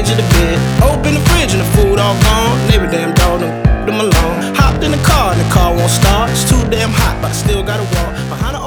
edge of the bed. Open the fridge and the food all gone. Neighbor damn dog them alone. Hopped in the car and the car won't start. It's too damn hot, but I still gotta walk behind the